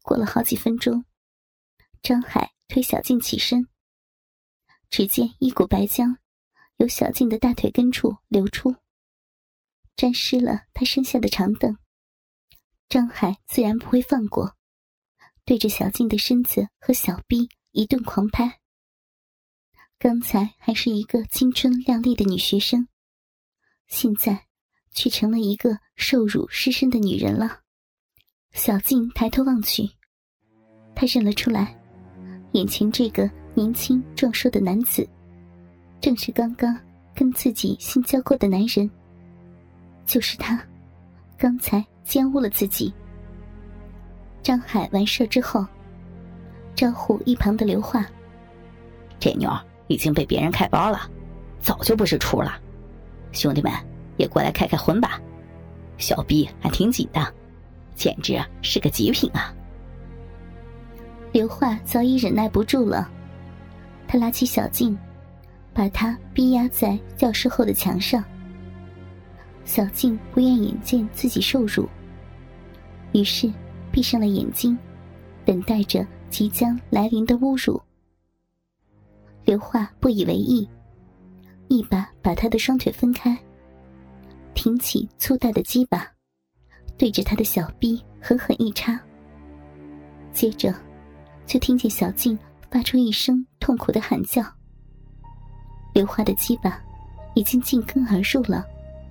过了好几分钟，张海推小静起身，只见一股白浆由小静的大腿根处流出，沾湿了她身下的长凳。张海自然不会放过，对着小静的身子和小臂一顿狂拍。刚才还是一个青春靓丽的女学生，现在却成了一个受辱失身的女人了。小静抬头望去，她认了出来，眼前这个年轻壮硕的男子正是刚刚跟自己性交过的男人，就是他刚才奸污了自己。张海完事之后招呼一旁的刘化， 这妞已经被别人开包了，早就不是处了，兄弟们也过来开开荤吧，小逼还挺紧的，简直是个极品啊。 刘化早已忍耐不住了，他拉起小静，把她逼压在教室后的墙上。小静不愿眼见自己受辱，于是闭上了眼睛，等待着即将来临的侮辱。刘化不以为意，一把把她的双腿分开，挺起粗大的鸡巴，对着她的小臂狠狠一插。接着就听见小静发出一声痛苦的喊叫。刘化的鸡巴已经进根而入了，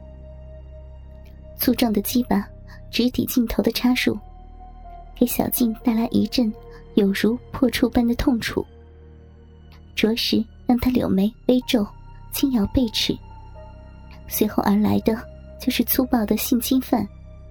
粗壮的鸡巴直抵尽头的插入，给小静带来一阵有如破处般的痛楚，着实让她柳眉微皱，轻咬背齿。随后而来的就是粗暴的性侵犯。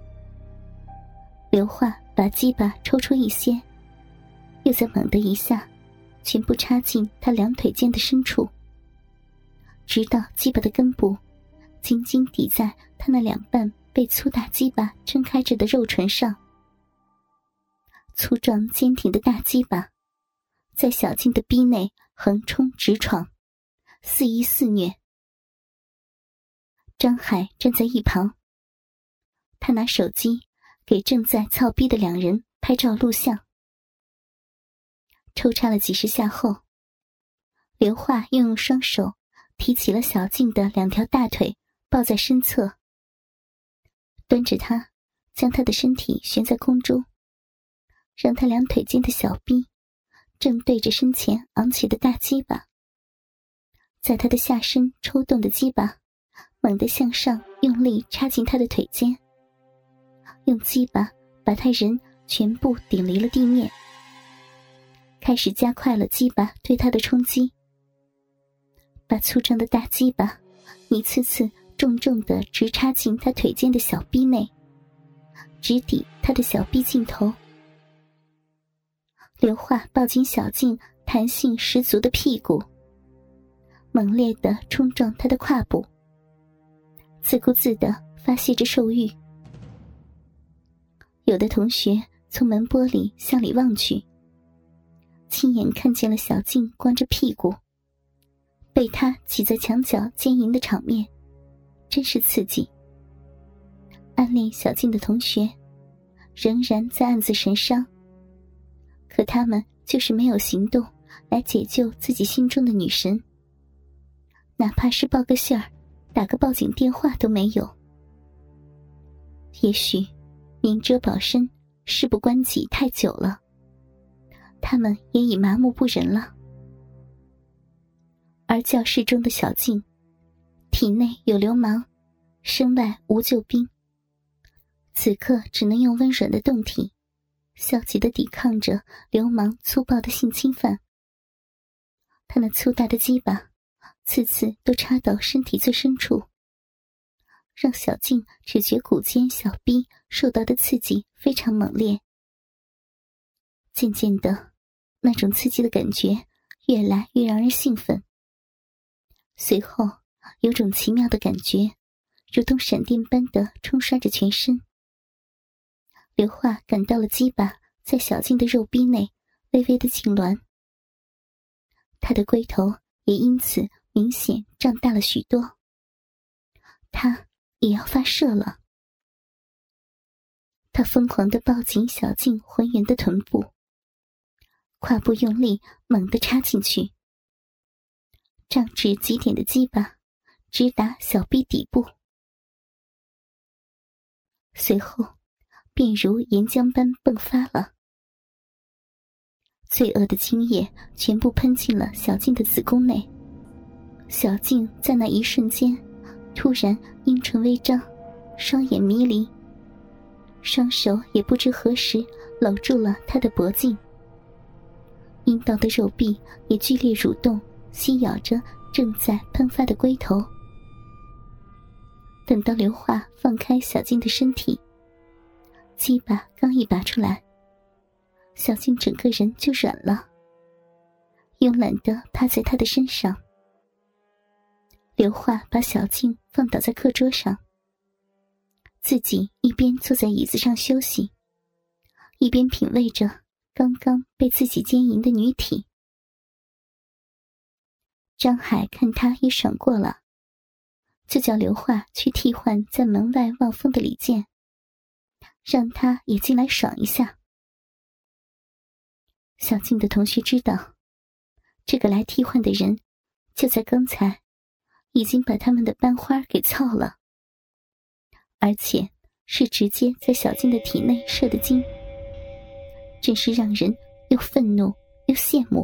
刘化把鸡巴抽出一些，又再猛地一下全部插进他两腿间的深处，直到鸡巴的根部紧紧抵在他那两半被粗大鸡巴撑开着的肉唇上。粗壮坚挺的大鸡巴在小静的逼内横冲直闯，肆意肆虐。张海站在一旁，他拿手机给正在操逼的两人拍照录像。抽插了几十下后，刘化又用双手提起了小静的两条大腿，抱在身侧，端着她，将她的身体悬在空中，让她两腿间的小臂正对着身前昂起的大鸡巴，在她的下身抽动的鸡巴猛地向上用力插进她的腿间，用鸡巴把她人全部顶离了地面，开始加快了鸡巴对她的冲击，把粗壮的大鸡巴一次次重重地直插进她腿间的小臂内，直抵她的小臂尽头。刘化抱紧小静弹性十足的屁股，猛烈地冲撞她的胯部，自顾自地发泄着兽欲。有的同学从门玻璃向里望去，亲眼看见了小静光着屁股被他挤在墙角奸淫的场面，真是刺激。暗恋小静的同学仍然在暗自神伤，可他们就是没有行动来解救自己心中的女神，哪怕是报个信儿，打个报警电话都没有。也许明哲保身，事不关己太久了，他们也已麻木不仁了。而教室中的小静，体内有流氓，身外无救兵，此刻只能用温软的胴体消极地抵抗着流氓粗暴的性侵犯。他那粗大的鸡巴次次都插到身体最深处，让小静只觉骨间小臂受到的刺激非常猛烈。渐渐的，那种刺激的感觉越来越让人兴奋，随后有种奇妙的感觉如同闪电般的冲刷着全身。刘化感到了鸡巴在小静的肉壁内微微的痉挛，他的龟头也因此明显胀大了许多，他也要发射了。 他疯狂地抱紧小静浑圆的臀部，胯部用力猛地插进去，胀至极点的鸡巴直达小臂底部，随后便如岩浆般迸发了。罪恶的精液全部喷进了小静的子宫内，小静在那一瞬间突然阴唇微张，双眼迷离，双手也不知何时搂住了他的脖颈，阴道的肉壁也剧烈蠕动，吸咬着正在喷发的龟头。等到刘化放开小静的身体，鸡巴刚一拔出来，小静整个人就软了，慵懒地趴在他的身上。刘化把小静放倒在课桌上，自己一边坐在椅子上休息，一边品味着刚刚被自己奸淫的女体。张海看他也爽过了，就叫刘化去替换在门外望风的李健，让他也进来爽一下。小静的同学知道，这个来替换的人就在刚才已经把他们的班花给操了，而且是直接在小静的体内射的精，真是让人又愤怒又羡慕。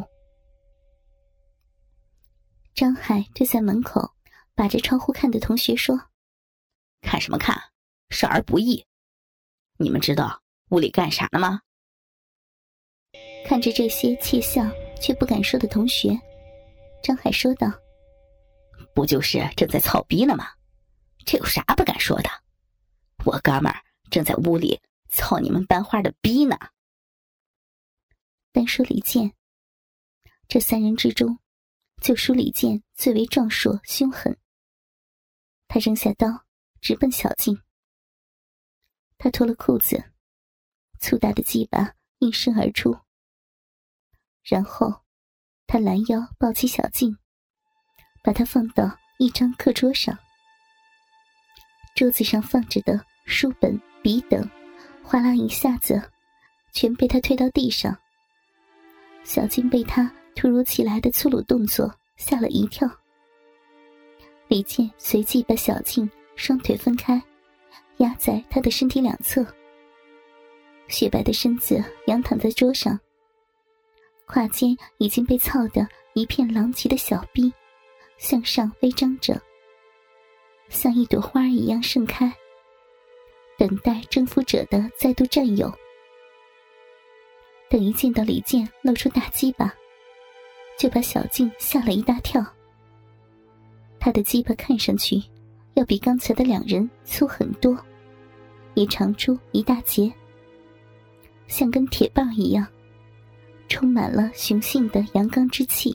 张海对在门口把着窗户看的同学说： 看什么看，少儿不宜。你们知道屋里干啥呢吗？ 看着这些窃笑却不敢说的同学，张海说道： 不就是正在操逼呢吗？这有啥不敢说的？我哥们儿正在屋里操你们班花的逼呢。 单说李健，这三人之中就属李健最为壮硕凶狠。他扔下刀直奔小静，他脱了裤子，粗大的鸡巴应声而出，然后他拦腰抱起小静，把她放到一张课桌上。桌子上放着的书本笔等哗啦一下子全被他推到地上。小静被他突如其来的粗鲁动作吓了一跳，李健随即把小静双腿分开，压在他的身体两侧，雪白的身子仰躺在桌上，胯间已经被操得一片狼藉的小臂向上微张着，像一朵花一样盛开，等待征服者的再度占有。等一见到李健露出大鸡巴，就把小静吓了一大跳。他的鸡巴看上去要比刚才的两人粗很多，也长出一大截，像根铁棒一样，充满了雄性的阳刚之气。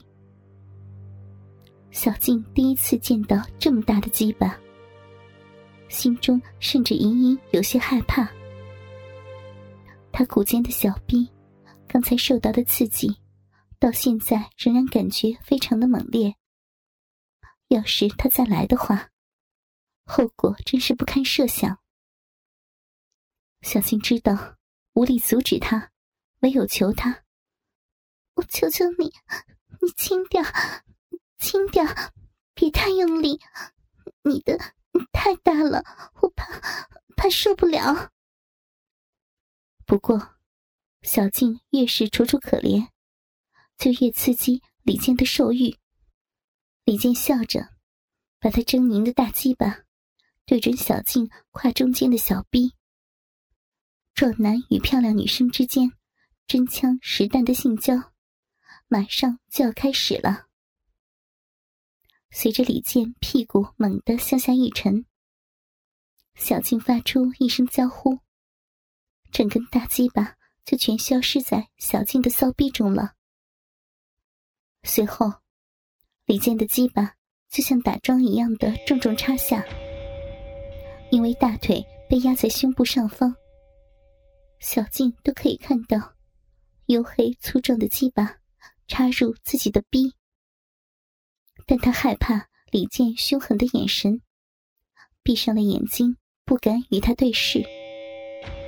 小静第一次见到这么大的鸡巴，心中甚至隐隐有些害怕。她骨间的小臂刚才受到的刺激，到现在仍然感觉非常的猛烈。要是她再来的话，后果真是不堪设想。小静知道无力阻止她，唯有求她：我求求你，你轻点，轻点，别太用力，你的太大了，我怕受不了。不过小静越是楚楚可怜，就越刺激李健的兽欲。李健笑着把他狰狞的大鸡巴对准小静胯中间的小臂。壮男与漂亮女生之间真枪实弹的性交马上就要开始了。随着李健屁股猛地向下一沉，小静发出一声娇呼，整根大鸡巴就全消失在小静的骚逼中了。随后李健的鸡巴就像打桩一样的重重插下，因为大腿被压在胸部上方，小静都可以看到黝黑粗壮的鸡巴插入自己的逼，但她害怕李健凶狠的眼神，闭上了眼睛，不敢与他对视。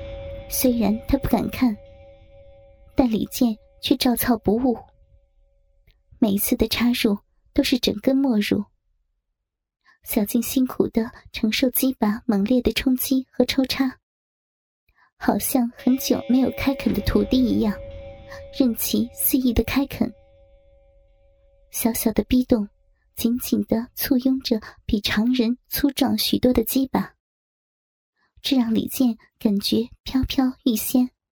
虽然他不敢看，但李健却照操不误。每一次的插入都是整根没入。小静辛苦地承受鸡巴猛烈的冲击和抽插，好像很久没有开垦的土地一样，任其肆意的开垦。小小的逼洞紧紧地簇拥着比常人粗壮许多的鸡巴，这让李健感觉飘飘欲仙。